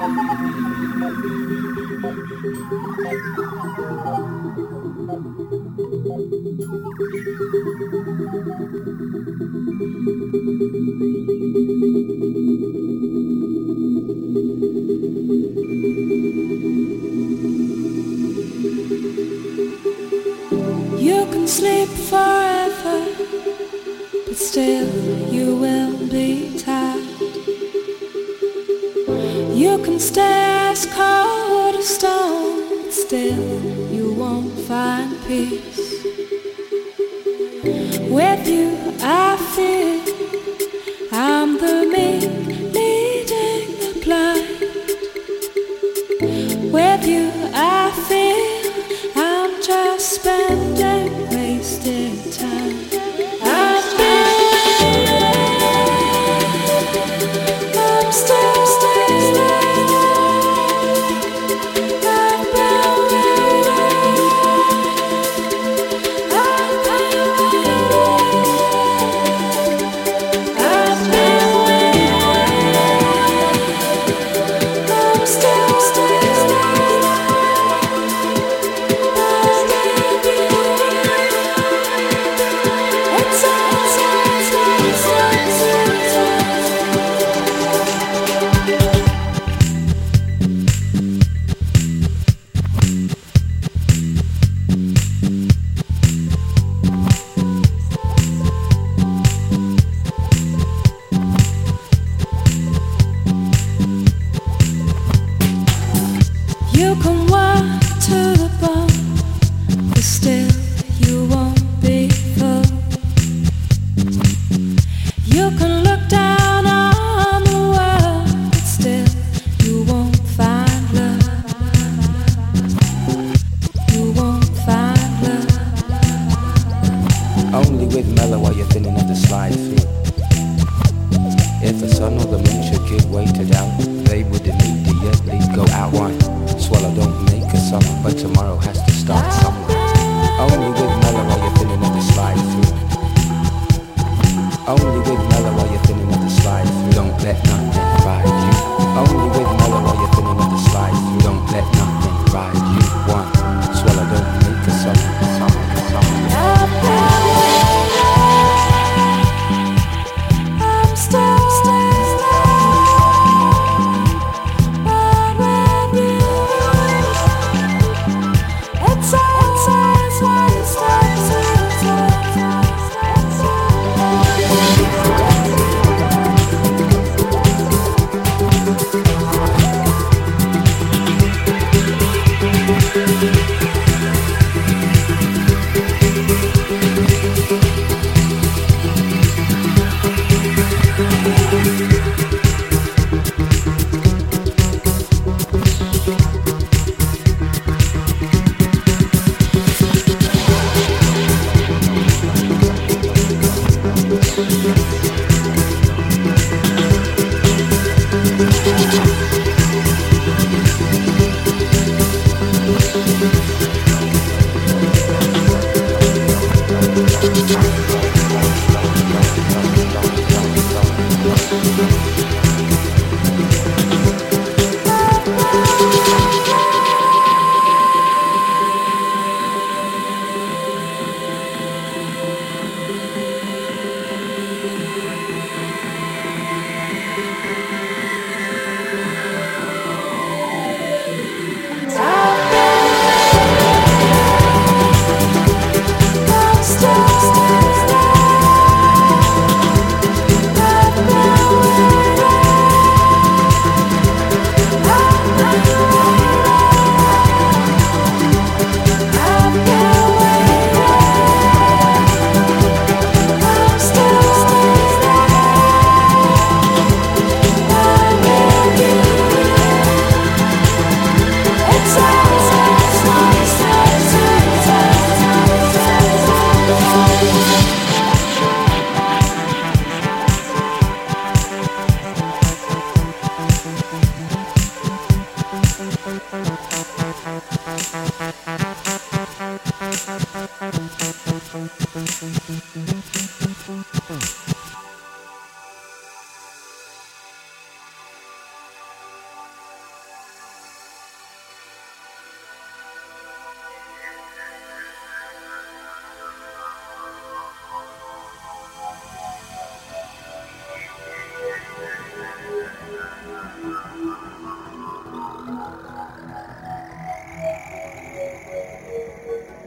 You can sleep forever, but still you will be tired. You can stay as cold as stone, but still you won't find peace. With you I feel I'm the meek leading the blind. With you I feel I'm just spending wasted time. I'm still waiting. I've been waiting. I've been waiting. I'm still waiting.